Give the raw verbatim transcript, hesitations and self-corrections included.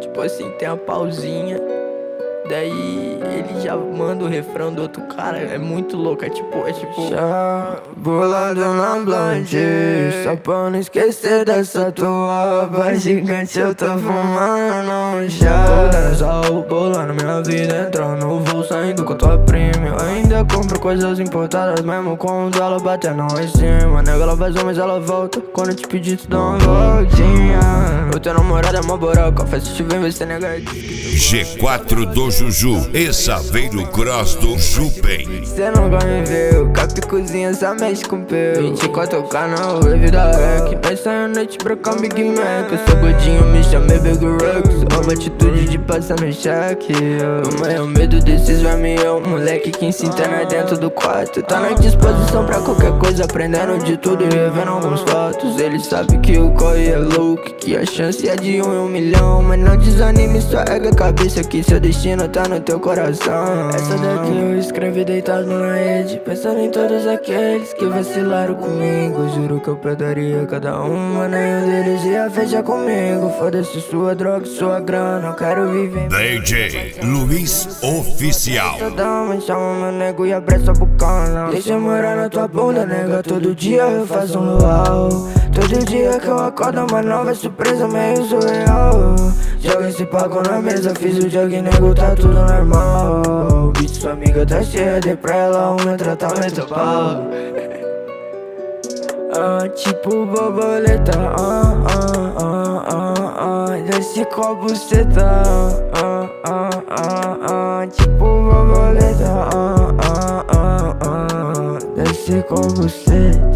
tipo assim, tem a pausinha. Daí ele já manda o refrão do outro cara, é muito louco, é tipo, é tipo Já bolado na blonde, só pra não esquecer dessa tua voz gigante. Eu tô fumando já. Bolando sal, bolando minha vida, entrando no voo, saindo com a tua prima. Eu ainda compro coisas importadas, mesmo com os dólares batendo em cima. Nega, ela faz um, mas ela volta quando eu te pedir, tu dá uma voltinha. O teu namorado é uma boroca, faz se tiver, vai ser negar. G quatro do Juju, Saveiro Cross do Jupen. Cê nunca me viu, cap cozinha só mexe com peu. vinte e quatro K na wave da Rec, nós sai a noite pra cá Big Mac. Eu sou gordinho, me chamei Big Rex, uma atitude de passar no cheque. O maior medo desses vermes é o moleque que se interna dentro do quarto. Tá na disposição pra qualquer coisa, aprendendo de tudo e revendo alguns fatos. Ele sabe que o corre é louco, que a chance é de um em um milhão. Mas não desanime, só erga a cabeça que seu destino tá no teu coração. Essa daqui eu escrevi deitado na rede, pensando em todos aqueles que vacilaram comigo. Juro que eu perdoaria cada uma, nenhum deles ia fechar comigo. Foda-se sua droga, sua grana, eu quero viver. D J Luiz Oficial. Toda uma chama meu nego e abre essa bocana. Deixa eu morar na tua bunda, nega. Todo dia eu faço um luau. Todo dia que eu acordo uma nova surpresa meio surreal. Joga esse paco na mesa, fiz o jogo, nego, tá tudo normal. Bicho, sua amiga tá cheia de pra ela, o meu tratamento pau. Ah, tipo borboleta, ah, ah, ah, ah, ah. Desce com a buceta, ah, ah, ah, ah. Tipo borboleta, ah, ah, ah, ah. Desce com a buceta.